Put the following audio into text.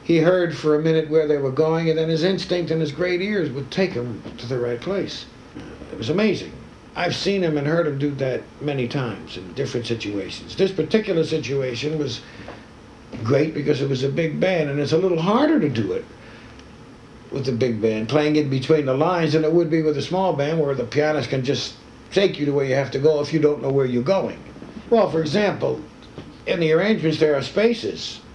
he heard for a minute where they were going, and then his instinct and his great ears would take him to the right place. It was amazing. I've seen him and heard him do that many times in different situations. This particular situation was great because it was a big band, and it's a little harder to do it with the big band, playing in between the lines, than it would be with a small band where the pianist can just take you to where you have to go if you don't know where you're going. Well, for example, in the arrangements there are spaces,